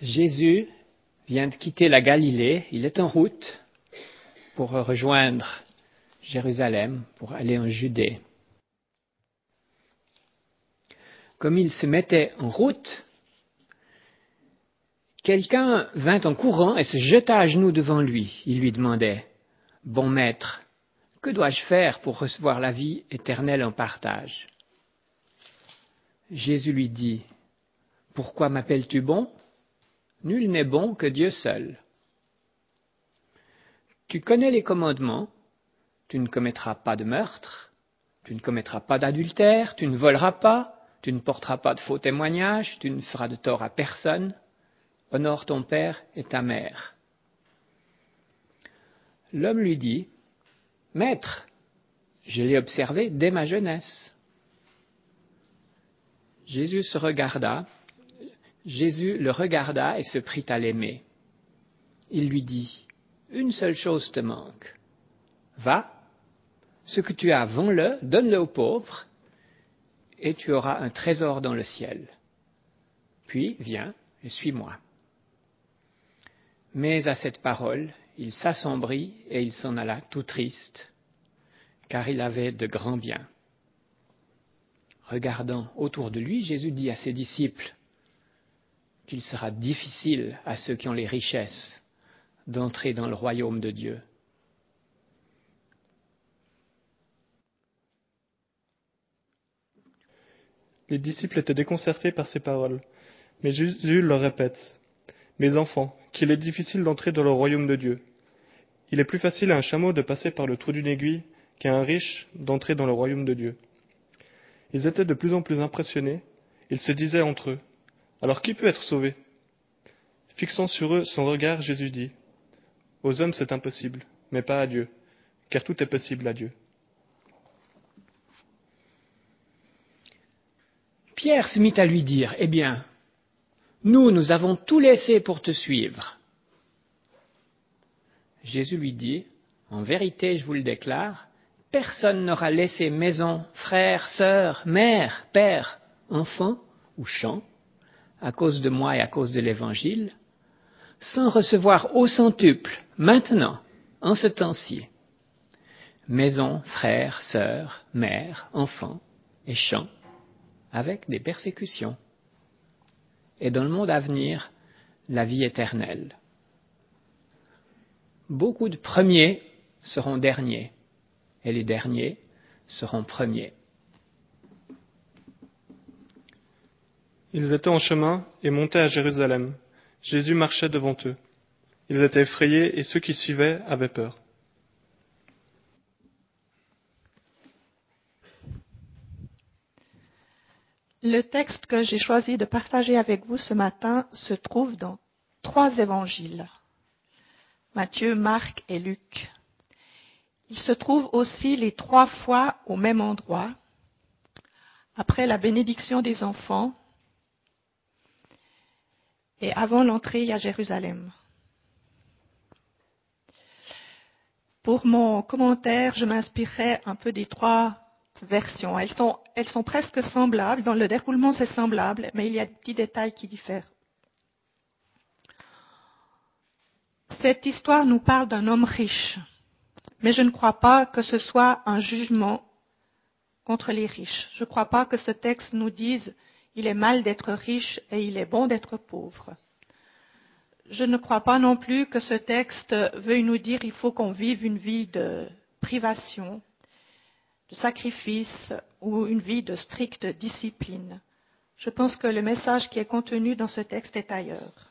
Jésus vient de quitter la Galilée, il est en route pour rejoindre Jérusalem, pour aller en Judée. Comme il se mettait en route, quelqu'un vint en courant et se jeta à genoux devant lui. Il lui demandait : « Bon maître, que dois-je faire pour recevoir la vie éternelle en partage ?» Jésus lui dit : « Pourquoi m'appelles-tu bon ? Nul n'est bon que Dieu seul. Tu connais les commandements. Tu ne commettras pas de meurtre, tu ne commettras pas d'adultère, tu ne voleras pas, tu ne porteras pas de faux témoignages, tu ne feras de tort à personne. Honore ton père et ta mère. » L'homme lui dit : « Maître, je l'ai observé dès ma jeunesse. » Jésus le regarda et se prit à l'aimer. Il lui dit : « Une seule chose te manque. Va, ce que tu as, vends-le, donne-le aux pauvres, et tu auras un trésor dans le ciel. Puis viens et suis-moi. » Mais à cette parole, il s'assombrit et il s'en alla tout triste, car il avait de grands biens. Regardant autour de lui, Jésus dit à ses disciples qu'il sera difficile à ceux qui ont les richesses d'entrer dans le royaume de Dieu. Les disciples étaient déconcertés par ces paroles, mais Jésus leur répète : « Mes enfants, qu'il est difficile d'entrer dans le royaume de Dieu. Il est plus facile à un chameau de passer par le trou d'une aiguille qu'à un riche d'entrer dans le royaume de Dieu. » Ils étaient de plus en plus impressionnés. Ils se disaient entre eux : « Alors qui peut être sauvé ?» Fixant sur eux son regard, Jésus dit : « Aux hommes c'est impossible, mais pas à Dieu, car tout est possible à Dieu. » Pierre se mit à lui dire : « Eh bien, nous avons tout laissé pour te suivre. » Jésus lui dit : « En vérité, je vous le déclare, personne n'aura laissé maison, frères, sœurs, mère, père, enfants ou champs, à cause de moi et à cause de l'Évangile, sans recevoir au centuple, maintenant, en ce temps-ci, maison, frères, sœurs, mère, enfants et champs, avec des persécutions, et dans le monde à venir, la vie éternelle. Beaucoup de premiers seront derniers, et les derniers seront premiers. » Ils étaient en chemin et montaient à Jérusalem. Jésus marchait devant eux. Ils étaient effrayés et ceux qui suivaient avaient peur. Le texte que j'ai choisi de partager avec vous ce matin se trouve dans 3 évangiles, Matthieu, Marc et Luc. Il se trouve aussi les 3 fois au même endroit, après la bénédiction des enfants et avant l'entrée à Jérusalem. Pour mon commentaire, je m'inspirerai un peu des 3 versions. Elles sont presque semblables, dans le déroulement c'est semblable, mais il y a des petits détails qui diffèrent. Cette histoire nous parle d'un homme riche, mais je ne crois pas que ce soit un jugement contre les riches. Je ne crois pas que ce texte nous dise « il est mal d'être riche et il est bon d'être pauvre ». Je ne crois pas non plus que ce texte veuille nous dire qu'il faut qu'on vive une vie de privation, de sacrifice ou une vie de stricte discipline. Je pense que le message qui est contenu dans ce texte est ailleurs.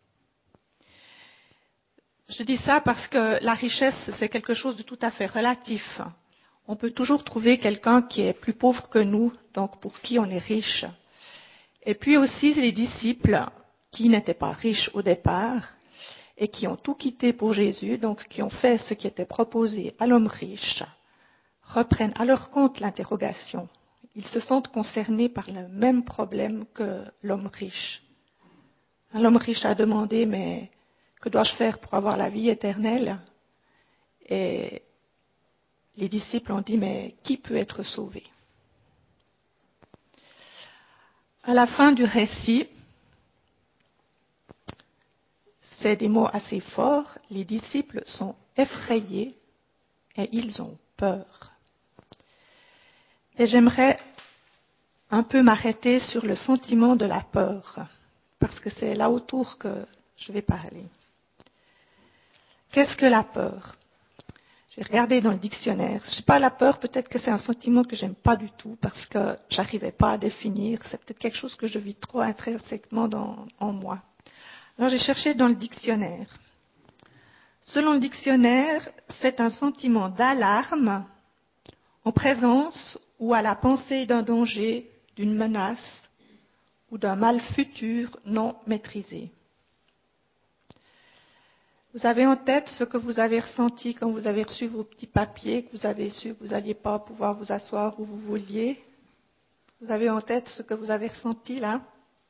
Je dis ça parce que la richesse, c'est quelque chose de tout à fait relatif. On peut toujours trouver quelqu'un qui est plus pauvre que nous, donc pour qui on est riche. Et puis aussi les disciples qui n'étaient pas riches au départ et qui ont tout quitté pour Jésus, donc qui ont fait ce qui était proposé à l'homme riche, reprennent à leur compte l'interrogation. Ils se sentent concernés par le même problème que l'homme riche. L'homme riche a demandé « mais que dois-je faire pour avoir la vie éternelle ?» Et les disciples ont dit « mais qui peut être sauvé ?» À la fin du récit, c'est des mots assez forts. Les disciples sont effrayés et ils ont peur. Et j'aimerais un peu m'arrêter sur le sentiment de la peur, parce que c'est là autour que je vais parler. Qu'est-ce que la peur? J'ai regardé dans le dictionnaire. Je sais pas, la peur, peut-être que c'est un sentiment que j'aime pas du tout, parce que j'arrivais pas à définir. C'est peut-être quelque chose que je vis trop intrinsèquement en moi. Alors j'ai cherché dans le dictionnaire. Selon le dictionnaire, c'est un sentiment d'alarme en présence ou à la pensée d'un danger, d'une menace ou d'un mal futur non maîtrisé. Vous avez en tête ce que vous avez ressenti quand vous avez reçu vos petits papiers, que vous avez su que vous n'alliez pas pouvoir vous asseoir où vous vouliez. Vous avez en tête ce que vous avez ressenti là?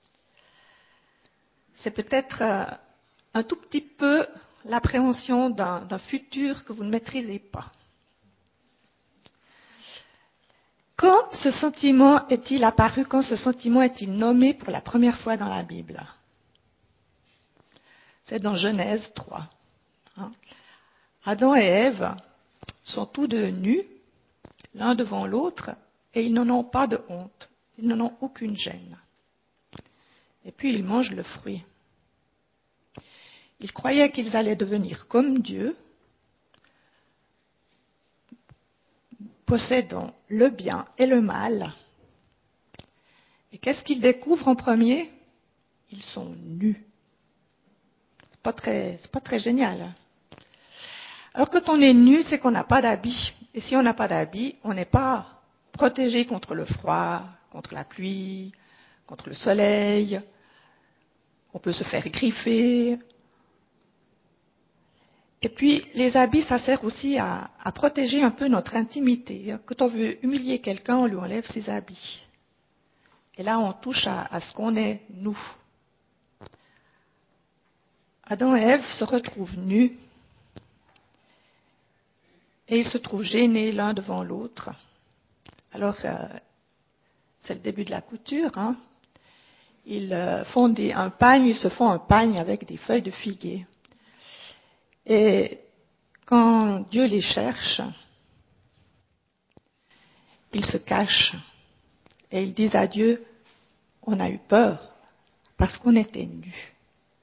C'est peut-être un tout petit peu l'appréhension d'un futur que vous ne maîtrisez pas. Quand ce sentiment est-il apparu, quand ce sentiment est-il nommé pour la première fois dans la Bible? C'est dans Genèse 3. Adam et Ève sont tous deux nus, l'un devant l'autre, et ils n'en ont pas de honte. Ils n'en ont aucune gêne. Et puis ils mangent le fruit. Ils croyaient qu'ils allaient devenir comme Dieu, possédant le bien et le mal. Et qu'est-ce qu'ils découvrent en premier? Ils sont nus. C'est pas très génial. Alors quand on est nu, c'est qu'on n'a pas d'habit. Et si on n'a pas d'habit, on n'est pas protégé contre le froid, contre la pluie, contre le soleil. On peut se faire griffer. Et puis, les habits, ça sert aussi à protéger un peu notre intimité. Quand on veut humilier quelqu'un, on lui enlève ses habits. Et là, on touche à ce qu'on est, nous. Adam et Ève se retrouvent nus. Et ils se trouvent gênés l'un devant l'autre. Alors, c'est le début de la couture. Ils font ils se font un pagne avec des feuilles de figuier. Et quand Dieu les cherche, ils se cachent. Et ils disent à Dieu, on a eu peur parce qu'on était nus.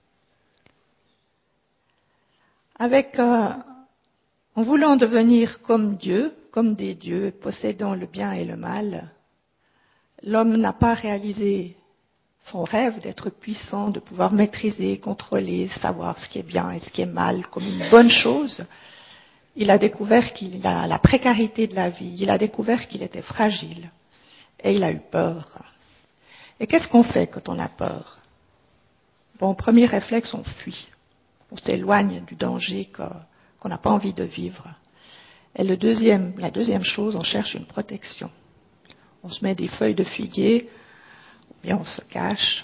En voulant devenir comme Dieu, comme des dieux, possédant le bien et le mal, l'homme n'a pas réalisé son rêve d'être puissant, de pouvoir maîtriser, contrôler, savoir ce qui est bien et ce qui est mal comme une bonne chose. Il a découvert qu'il a la précarité de la vie, il a découvert qu'il était fragile et il a eu peur. Et qu'est-ce qu'on fait quand on a peur? Bon, premier réflexe, on fuit. On s'éloigne du danger qu'on n'a pas envie de vivre. Et la deuxième chose, on cherche une protection. On se met des feuilles de figuier, ou bien on se cache.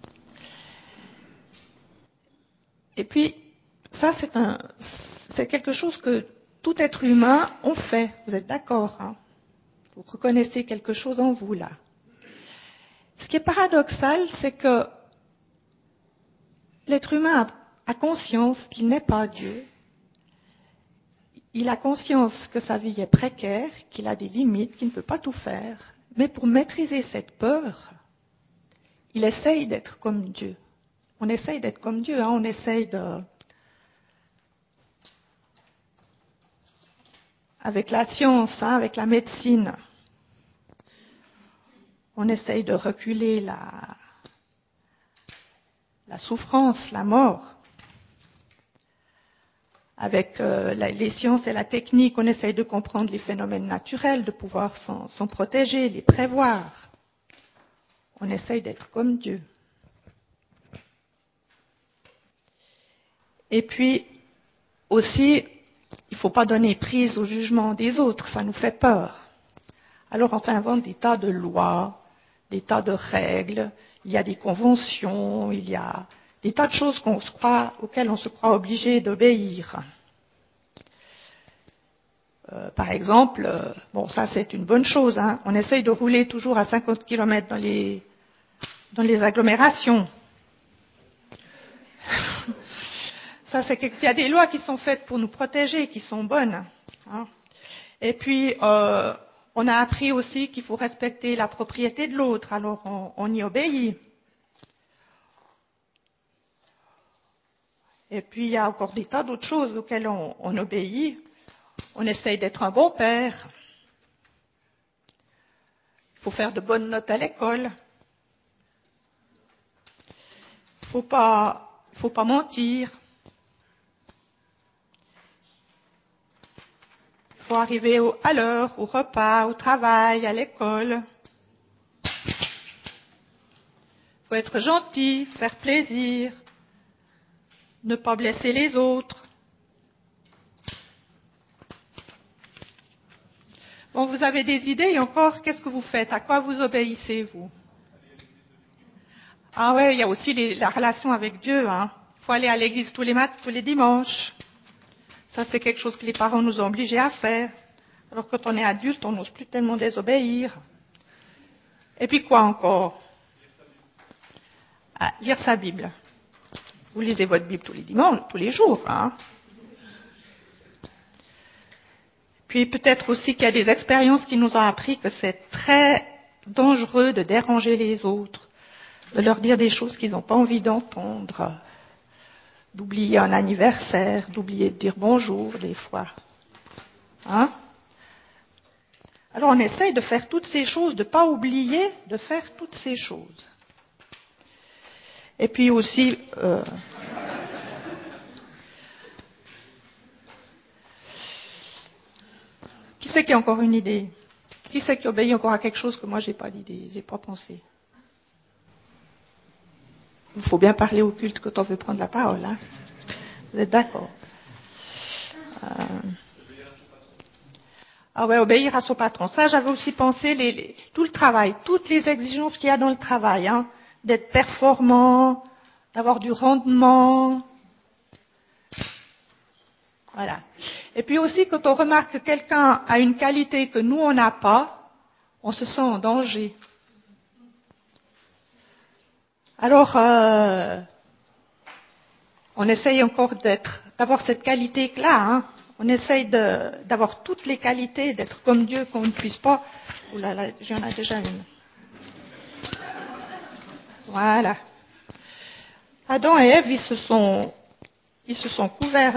Et puis, ça, c'est quelque chose que tout être humain, on fait. Vous êtes d'accord, Vous reconnaissez quelque chose en vous, là. Ce qui est paradoxal, c'est que l'être humain a conscience qu'il n'est pas Dieu. Il a conscience que sa vie est précaire, qu'il a des limites, qu'il ne peut pas tout faire. Mais pour maîtriser cette peur, il essaye d'être comme Dieu. On essaye d'être comme Dieu, on essaye avec la science, avec la médecine, on essaye de reculer la souffrance, la mort. Avec les sciences et la technique, on essaye de comprendre les phénomènes naturels, de pouvoir s'en protéger, les prévoir. On essaye d'être comme Dieu. Et puis, aussi, il ne faut pas donner prise au jugement des autres, ça nous fait peur. Alors on s'invente des tas de lois, des tas de règles, il y a des conventions, il y a des tas de choses auxquelles on se croit obligé d'obéir. Par exemple, ça c'est une bonne chose, on essaye de rouler toujours à 50 km dans les agglomérations. Ça, c'est qu'il y a des lois qui sont faites pour nous protéger, qui sont bonnes. Hein. Et puis, on a appris aussi qu'il faut respecter la propriété de l'autre, alors on y obéit. Et puis, il y a encore des tas d'autres choses auxquelles on obéit. On essaye d'être un bon père. Il faut faire de bonnes notes à l'école. Il faut pas mentir. Il faut arriver à l'heure, au repas, au travail, à l'école. Il faut être gentil, faire plaisir, ne pas blesser les autres. Bon, vous avez des idées et encore, qu'est-ce que vous faites? À quoi vous obéissez, vous? Ah ouais, il y a aussi la relation avec Dieu. Hein. Il faut aller à l'église tous les dimanches. Ça, c'est quelque chose que les parents nous ont obligés à faire. Alors quand on est adulte, on n'ose plus tellement désobéir. Et puis quoi encore? Lire sa Bible. Vous lisez votre Bible tous les dimanches, tous les jours. Hein. Puis peut-être aussi qu'il y a des expériences qui nous ont appris que c'est très dangereux de déranger les autres, de leur dire des choses qu'ils n'ont pas envie d'entendre, d'oublier un anniversaire, d'oublier de dire bonjour des fois. Hein? Alors on essaye de faire toutes ces choses, de ne pas oublier de faire toutes ces choses. Et puis aussi... Qui c'est qui a encore une idée? Qui c'est qui obéit encore à quelque chose que moi j'ai pas d'idée, j'ai pas pensé? Il faut bien parler au culte quand on veut prendre la parole. Hein? Vous êtes d'accord? Ah ouais, obéir à son patron. Ça, j'avais aussi pensé tout le travail, toutes les exigences qu'il y a dans le travail, hein, d'être performant, d'avoir du rendement. Voilà. Et puis aussi, quand on remarque que quelqu'un a une qualité que nous, on n'a pas, on se sent en danger. Alors, on essaye encore d'avoir cette qualité-là. Hein. On essaye d'avoir toutes les qualités, d'être comme Dieu, qu'on ne puisse pas... Ouh là là, j'en ai déjà une. Voilà. Adam et Ève, ils se sont couverts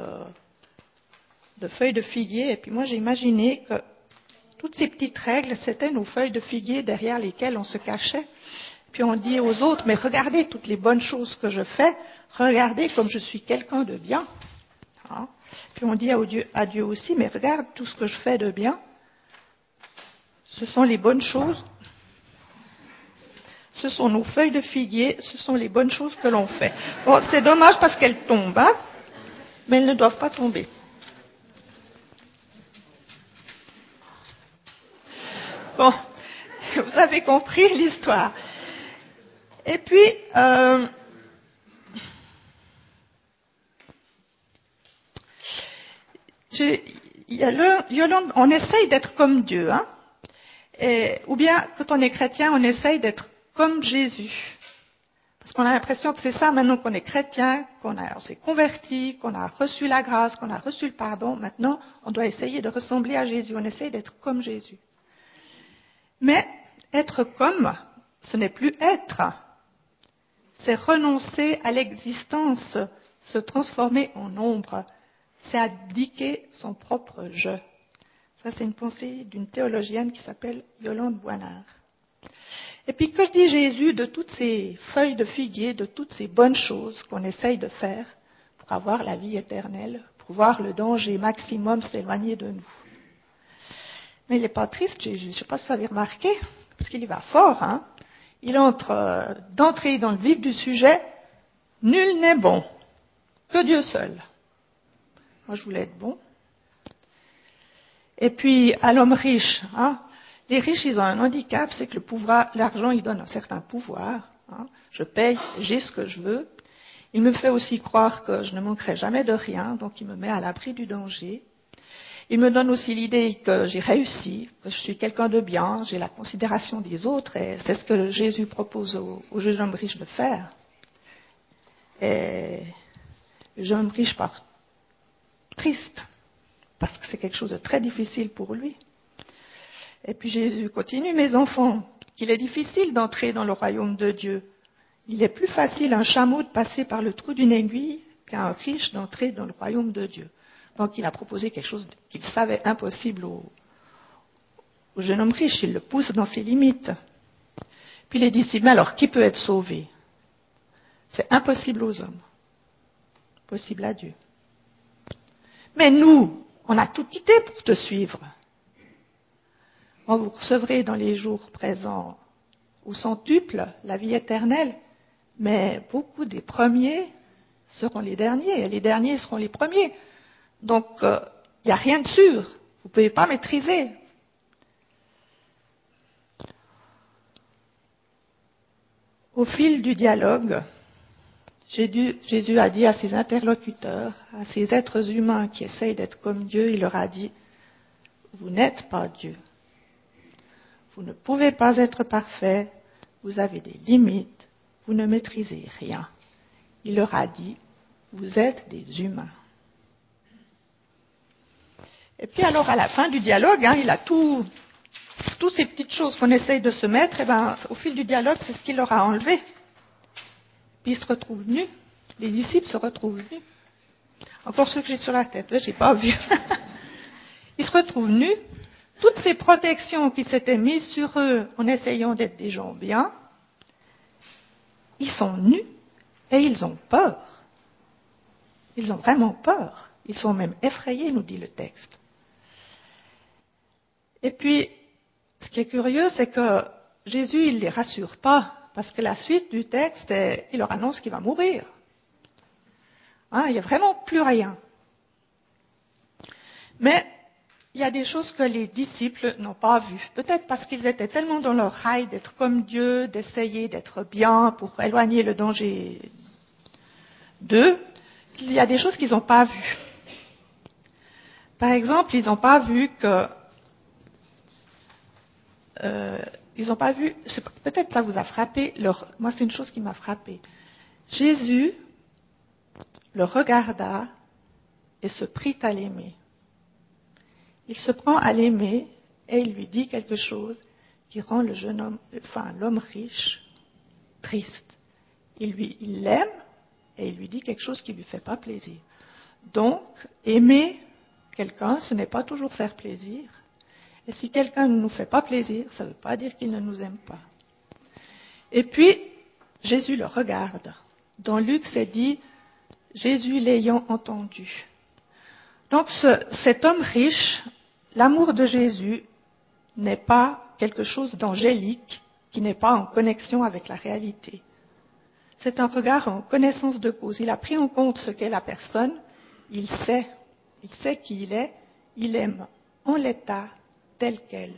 de feuilles de figuier. Et puis moi, j'ai imaginé que toutes ces petites règles, c'était nos feuilles de figuier derrière lesquelles on se cachait. Puis on dit aux autres, mais regardez toutes les bonnes choses que je fais, regardez comme je suis quelqu'un de bien. Hein? Puis on dit à Dieu aussi, mais regarde tout ce que je fais de bien. Ce sont les bonnes choses. Ce sont nos feuilles de figuier, ce sont les bonnes choses que l'on fait. Bon, c'est dommage parce qu'elles tombent, hein, mais elles ne doivent pas tomber. Bon, vous avez compris l'histoire. Et puis, Yolande, on essaye d'être comme Dieu, hein, ou bien quand on est chrétien, on essaye d'être comme Jésus. Parce qu'on a l'impression que c'est ça, maintenant qu'on est chrétien, on s'est converti, qu'on a reçu la grâce, qu'on a reçu le pardon, maintenant on doit essayer de ressembler à Jésus, on essaye d'être comme Jésus. Mais être comme, ce n'est plus être. C'est renoncer à l'existence, se transformer en ombre. C'est abdiquer son propre je. Ça, c'est une pensée d'une théologienne qui s'appelle Yolande Boinard. Et puis, que je dis Jésus de toutes ces feuilles de figuier, de toutes ces bonnes choses qu'on essaye de faire pour avoir la vie éternelle, pour voir le danger maximum s'éloigner de nous. Mais il n'est pas triste, Jésus. Je ne sais pas si vous avez remarqué, parce qu'il y va fort, hein. Il entre d'entrer dans le vif du sujet. Nul n'est bon, que Dieu seul. Moi, je voulais être bon. Et puis, à l'homme riche, hein, les riches, ils ont un handicap, c'est que l'argent, il donne un certain pouvoir. Hein. Je paye, j'ai ce que je veux. Il me fait aussi croire que je ne manquerai jamais de rien, donc il me met à l'abri du danger. Il me donne aussi l'idée que j'ai réussi, que je suis quelqu'un de bien, j'ai la considération des autres, et c'est ce que Jésus propose au jeune homme riche de faire. Et Le jeune homme riche part triste, parce que c'est quelque chose de très difficile pour lui. Et puis Jésus continue, mes enfants, qu'il est difficile d'entrer dans le royaume de Dieu. Il est plus facile à un chameau de passer par le trou d'une aiguille qu'à un riche d'entrer dans le royaume de Dieu. Donc il a proposé quelque chose qu'il savait impossible au jeune homme riche, il le pousse dans ses limites. Puis les disciples, alors qui peut être sauvé? C'est impossible aux hommes, possible à Dieu. Mais nous, on a tout quitté pour te suivre. Vous recevrez dans les jours présents au centuple la vie éternelle, mais beaucoup des premiers seront les derniers, et les derniers seront les premiers. Donc, il n'y a rien de sûr. Vous ne pouvez pas maîtriser. Au fil du dialogue, Jésus a dit à ses interlocuteurs, à ces êtres humains qui essayent d'être comme Dieu, il leur a dit, vous n'êtes pas Dieu. Vous ne pouvez pas être parfait, vous avez des limites, vous ne maîtrisez rien. Il leur a dit, vous êtes des humains. Et puis alors, à la fin du dialogue, il a toutes ces petites choses qu'on essaye de se mettre, et au fil du dialogue, c'est ce qu'il leur a enlevé. Puis ils se retrouvent nus. Les disciples se retrouvent nus. Encore ceux que j'ai sur la tête, j'ai pas vu. Ils se retrouvent nus. Toutes ces protections qui s'étaient mises sur eux en essayant d'être des gens bien, ils sont nus et ils ont peur. Ils ont vraiment peur. Ils sont même effrayés, nous dit le texte. Et puis, ce qui est curieux, c'est que Jésus, il ne les rassure pas, parce que la suite du texte, il leur annonce qu'il va mourir. Il n'y a vraiment plus rien. Mais il y a des choses que les disciples n'ont pas vues. Peut-être parce qu'ils étaient tellement dans leur rail d'être comme Dieu, d'essayer d'être bien pour éloigner le danger d'eux, qu'il y a des choses qu'ils n'ont pas vues. Par exemple, ils n'ont pas vu que... ils n'ont pas vu... Peut-être ça vous a frappé. Moi, c'est une chose qui m'a frappé. Jésus le regarda et se prit à l'aimer. Il se prend à l'aimer et il lui dit quelque chose qui rend l'homme riche triste. Il l'aime et il lui dit quelque chose qui ne lui fait pas plaisir. Donc, aimer quelqu'un, ce n'est pas toujours faire plaisir. Et si quelqu'un ne nous fait pas plaisir, ça ne veut pas dire qu'il ne nous aime pas. Et puis, Jésus le regarde. Dans Luc, c'est dit, Jésus l'ayant entendu. Donc, cet homme riche, l'amour de Jésus n'est pas quelque chose d'angélique, qui n'est pas en connexion avec la réalité. C'est un regard en connaissance de cause. Il a pris en compte ce qu'est la personne, il sait qui il est, il aime en l'état tel quel.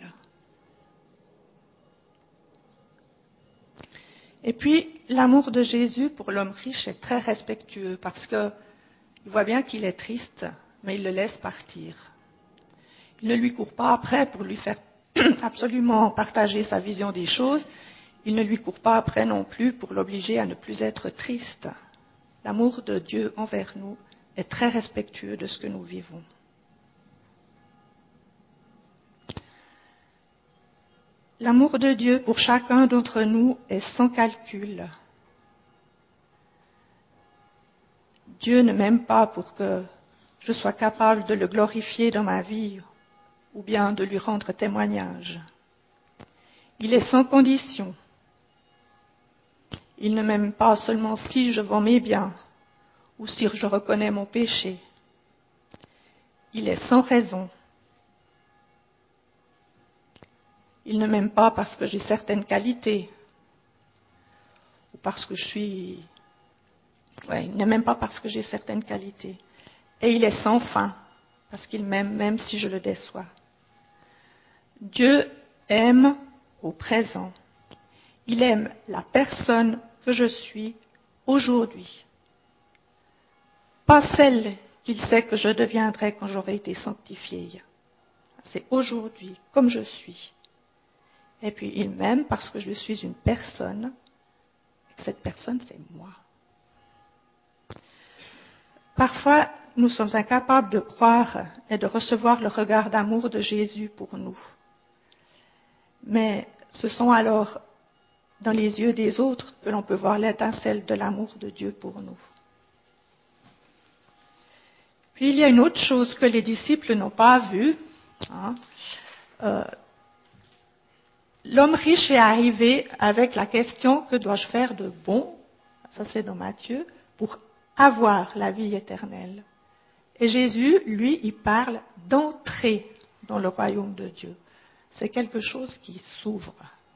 Et puis, l'amour de Jésus pour l'homme riche est très respectueux parce qu'il voit bien qu'il est triste, mais il le laisse partir. Il ne lui court pas après pour lui faire absolument partager sa vision des choses. Il ne lui court pas après non plus pour l'obliger à ne plus être triste. L'amour de Dieu envers nous est très respectueux de ce que nous vivons. L'amour de Dieu pour chacun d'entre nous est sans calcul. Dieu ne m'aime pas pour que je sois capable de le glorifier dans ma vie ou bien de lui rendre témoignage. Il est sans condition. Il ne m'aime pas seulement si je vends mes biens ou si je reconnais mon péché. Il est sans raison. Il ne m'aime pas parce que j'ai certaines qualités ou parce que je suis... il ne m'aime pas parce que j'ai certaines qualités. Et il est sans fin parce qu'il m'aime même si je le déçois. Dieu aime au présent. Il aime la personne que je suis aujourd'hui. Pas celle qu'il sait que je deviendrai quand j'aurai été sanctifié. C'est aujourd'hui, comme je suis. Et puis il m'aime parce que je suis une personne. Et cette personne, c'est moi. parfois, nous sommes incapables de croire et de recevoir le regard d'amour de Jésus pour nous. Mais ce sont alors dans les yeux des autres que l'on peut voir l'étincelle de l'amour de Dieu pour nous. Puis il y a une autre chose que les disciples n'ont pas vue. L'homme riche est arrivé avec la question: que dois-je faire de bon, ça c'est dans Matthieu, pour avoir la vie éternelle. Et Jésus, lui, il parle d'entrer dans le royaume de Dieu. C'est quelque chose qui s'ouvre.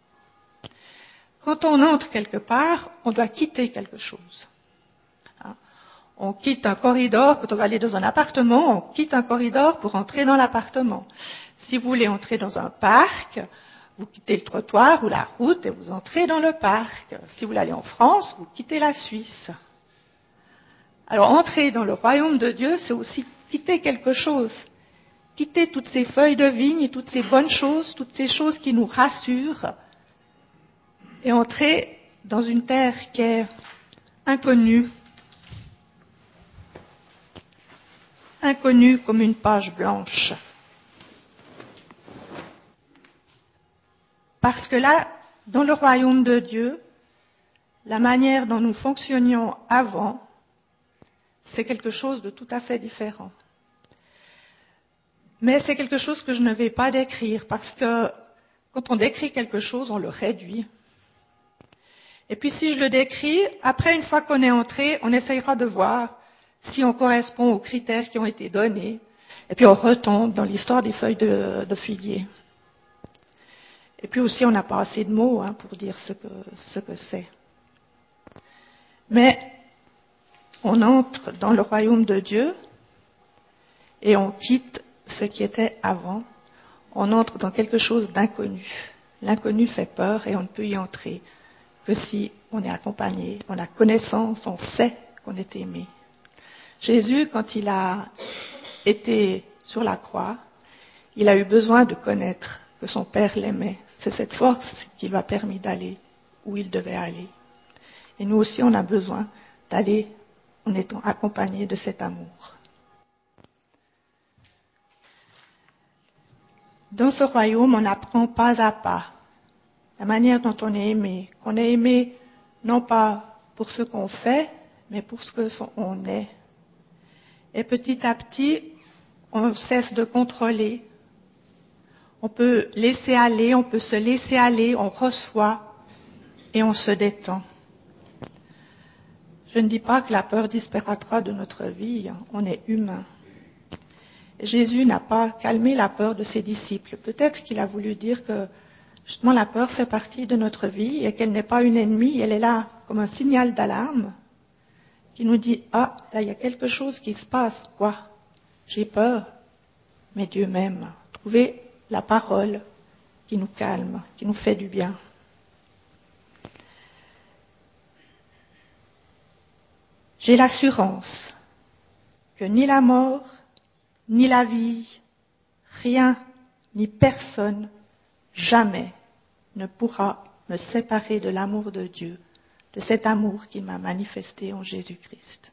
Quand on entre quelque part, on doit quitter quelque chose. On quitte un corridor, quand on va aller dans un appartement, on quitte un corridor pour entrer dans l'appartement. Si vous voulez entrer dans un parc, vous quittez le trottoir ou la route et vous entrez dans le parc. Si vous voulez aller en France, vous quittez la Suisse. Alors entrer dans le royaume de Dieu, c'est aussi quitter quelque chose. Quitter toutes ces feuilles de vigne, toutes ces bonnes choses, toutes ces choses qui nous rassurent, et entrer dans une terre qui est inconnue. Inconnue comme une page blanche. Parce que là, dans le royaume de Dieu, la manière dont nous fonctionnions avant, c'est quelque chose de tout à fait différent. Mais c'est quelque chose que je ne vais pas décrire, parce que quand on décrit quelque chose, on le réduit. Et puis si je le décris, après, une fois qu'on est entré, on essayera de voir si on correspond aux critères qui ont été donnés. Et puis on retombe dans l'histoire des feuilles de figuier. Et puis aussi, on n'a pas assez de mots pour dire ce que c'est. Mais on entre dans le royaume de Dieu et on quitte ce qui était avant. On entre dans quelque chose d'inconnu. L'inconnu fait peur et on ne peut y entrer que si on est accompagné, on a connaissance, on sait qu'on est aimé. Jésus, quand il a été sur la croix, il a eu besoin de connaître que son Père l'aimait. C'est cette force qui lui a permis d'aller où il devait aller. Et nous aussi, on a besoin d'aller en étant accompagnés de cet amour. Dans ce royaume, on apprend pas à pas la manière dont on est aimé. On est aimé non pas pour ce qu'on fait, mais pour ce qu'on est. Et petit à petit, on cesse de contrôler. On peut laisser aller, on peut se laisser aller, on reçoit et on se détend. Je ne dis pas que la peur disparaîtra de notre vie, on est humain. Jésus n'a pas calmé la peur de ses disciples. Peut-être qu'il a voulu dire que justement la peur fait partie de notre vie et qu'elle n'est pas une ennemie, elle est là comme un signal d'alarme qui nous dit « Ah, là il y a quelque chose qui se passe, quoi ? J'ai peur, mais Dieu m'aime. » Trouver la parole qui nous calme, qui nous fait du bien. J'ai l'assurance que ni la mort, ni la vie, rien, ni personne, jamais ne pourra me séparer de l'amour de Dieu, de cet amour qu'il m'a manifesté en Jésus-Christ.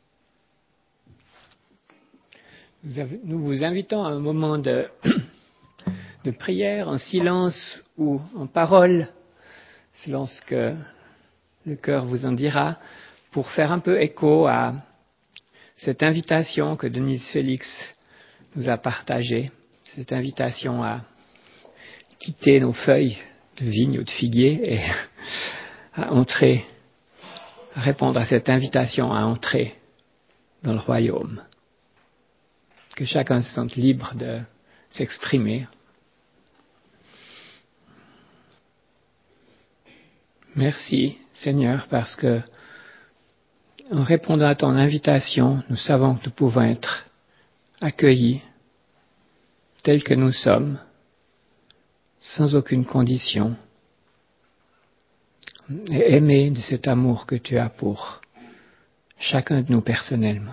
Nous vous invitons à un moment de prière, en silence ou en parole, selon ce que le cœur vous en dira, pour faire un peu écho à cette invitation que Denise Félix nous a partagée, cette invitation à quitter nos feuilles de vigne ou de figuier et à entrer, à répondre à cette invitation à entrer dans le royaume. Que chacun se sente libre de s'exprimer. Merci, Seigneur, parce que en répondant à ton invitation, nous savons que nous pouvons être accueillis tels que nous sommes, sans aucune condition, et aimés de cet amour que tu as pour chacun de nous personnellement.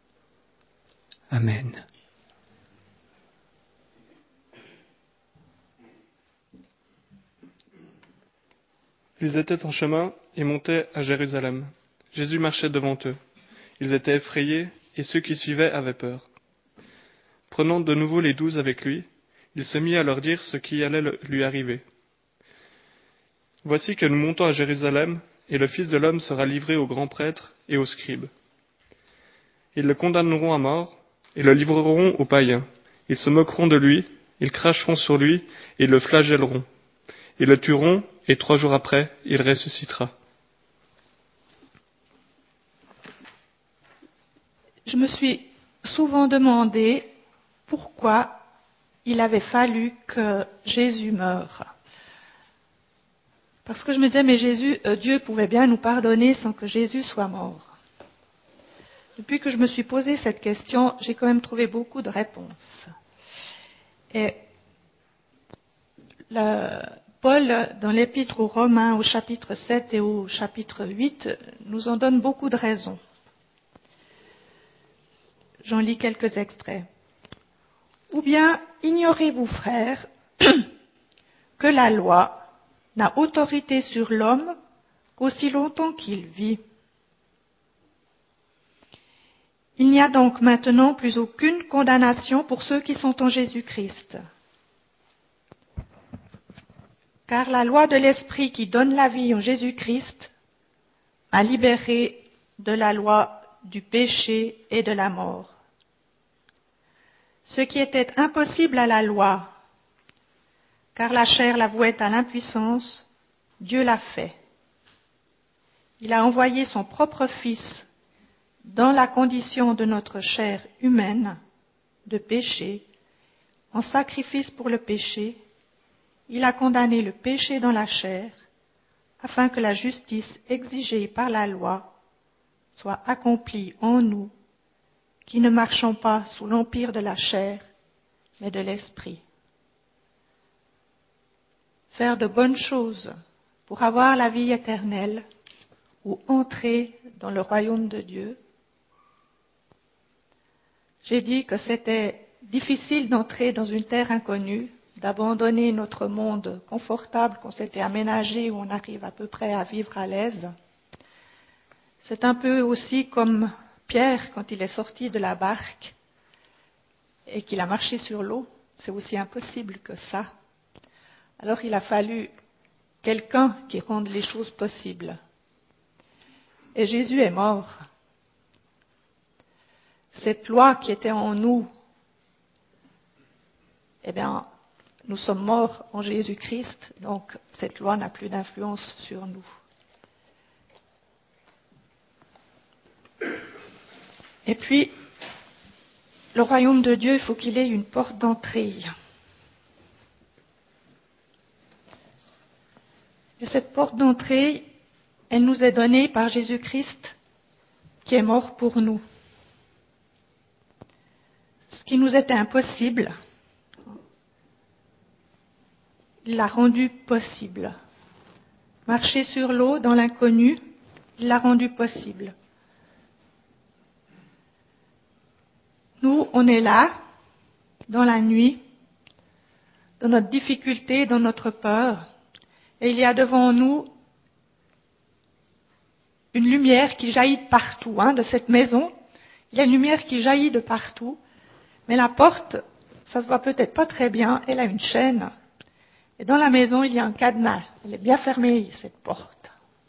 Amen. Ils étaient en chemin et montaient à Jérusalem. Jésus marchait devant eux. Ils étaient effrayés et ceux qui suivaient avaient peur. Prenant de nouveau les 12 avec lui, il se mit à leur dire ce qui allait lui arriver. Voici que nous montons à Jérusalem, et le Fils de l'homme sera livré aux grands prêtres et aux scribes. Ils le condamneront à mort, et le livreront aux païens. Ils se moqueront de lui, ils cracheront sur lui, et le flagelleront. Ils le tueront, et 3 jours après, il ressuscitera. Je me suis souvent demandé pourquoi il avait fallu que Jésus meure. Parce que je me disais, mais Dieu pouvait bien nous pardonner sans que Jésus soit mort. Depuis que je me suis posé cette question, j'ai quand même trouvé beaucoup de réponses. Et Paul, dans l'Épître aux Romains, au chapitre 7 et au chapitre 8, nous en donne beaucoup de raisons. J'en lis quelques extraits. Ou bien, ignorez-vous, frères, que la loi n'a autorité sur l'homme qu'aussi longtemps qu'il vit. Il n'y a donc maintenant plus aucune condamnation pour ceux qui sont en Jésus-Christ. Car la loi de l'Esprit qui donne la vie en Jésus-Christ m'a libéré de la loi du péché et de la mort. Ce qui était impossible à la loi, car la chair la vouait à l'impuissance, Dieu l'a fait. Il a envoyé son propre Fils dans la condition de notre chair humaine de péché, en sacrifice pour le péché. Il a condamné le péché dans la chair, afin que la justice exigée par la loi soit accomplie en nous, qui ne marchons pas sous l'empire de la chair, mais de l'esprit. Faire de bonnes choses pour avoir la vie éternelle ou entrer dans le royaume de Dieu. J'ai dit que c'était difficile d'entrer dans une terre inconnue, d'abandonner notre monde confortable qu'on s'était aménagé où on arrive à peu près à vivre à l'aise. C'est un peu aussi comme Pierre quand il est sorti de la barque et qu'il a marché sur l'eau. C'est aussi impossible que ça. Alors il a fallu quelqu'un qui rende les choses possibles. Et Jésus est mort. Cette loi qui était en nous, eh bien, nous sommes morts en Jésus-Christ, donc cette loi n'a plus d'influence sur nous. Et puis, le royaume de Dieu, il faut qu'il ait une porte d'entrée. Et cette porte d'entrée, elle nous est donnée par Jésus-Christ qui est mort pour nous. Ce qui nous était impossible, il l'a rendu possible. Marcher sur l'eau dans l'inconnu, il l'a rendu possible. Nous, on est là, dans la nuit, dans notre difficulté, dans notre peur, et il y a devant nous une lumière qui jaillit de partout, de cette maison. Il y a une lumière qui jaillit de partout, mais la porte, ça se voit peut-être pas très bien, elle a une chaîne. Et dans la maison, il y a un cadenas. Elle est bien fermée, cette porte.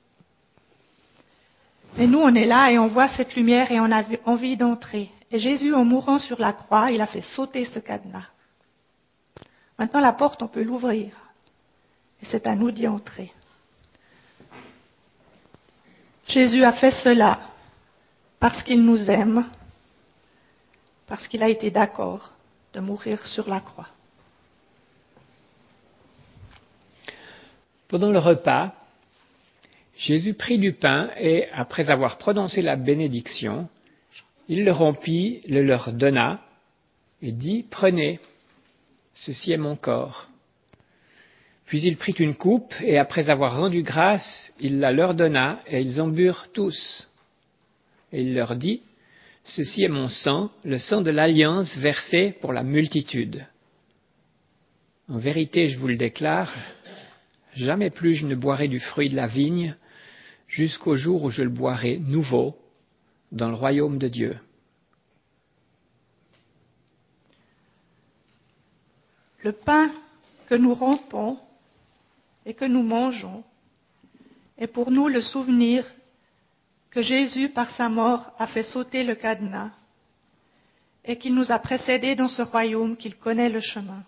Et nous, on est là et on voit cette lumière et on a envie d'entrer. Et Jésus, en mourant sur la croix, il a fait sauter ce cadenas. Maintenant, la porte, on peut l'ouvrir. Et c'est à nous d'y entrer. Jésus a fait cela parce qu'il nous aime, parce qu'il a été d'accord de mourir sur la croix. Pendant le repas, Jésus prit du pain et, après avoir prononcé la bénédiction, il le rompit, le leur donna et dit « Prenez, ceci est mon corps ». Puis il prit une coupe et, après avoir rendu grâce, il la leur donna et ils en burent tous. Et il leur dit « Ceci est mon sang, le sang de l'alliance versé pour la multitude. En vérité, je vous le déclare, jamais plus je ne boirai du fruit de la vigne jusqu'au jour où je le boirai nouveau dans le royaume de Dieu. » le pain que nous rompons et que nous mangeons est pour nous le souvenir que Jésus, par sa mort, a fait sauter le cadenas et qu'il nous a précédés dans ce royaume, qu'il connaît le chemin.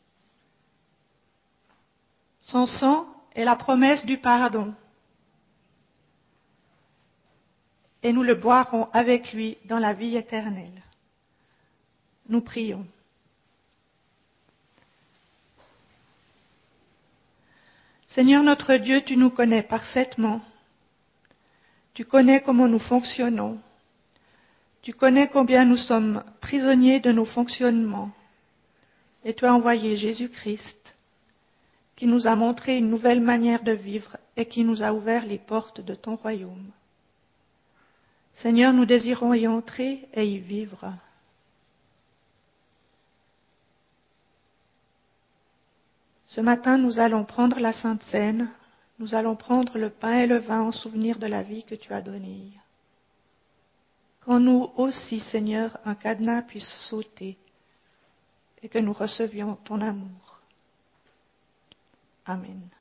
Son sang est la promesse du pardon et nous le boirons avec lui dans la vie éternelle. Nous prions. Seigneur notre Dieu, tu nous connais parfaitement. Tu connais comment nous fonctionnons. Tu connais combien nous sommes prisonniers de nos fonctionnements. Et tu as envoyé Jésus-Christ, qui nous a montré une nouvelle manière de vivre et qui nous a ouvert les portes de ton royaume. Seigneur, nous désirons y entrer et y vivre. Ce matin, nous allons prendre la Sainte Seine, nous allons prendre le pain et le vin en souvenir de la vie que tu as donnée. Qu'en nous aussi, Seigneur, un cadenas puisse sauter et que nous recevions ton amour. Amen.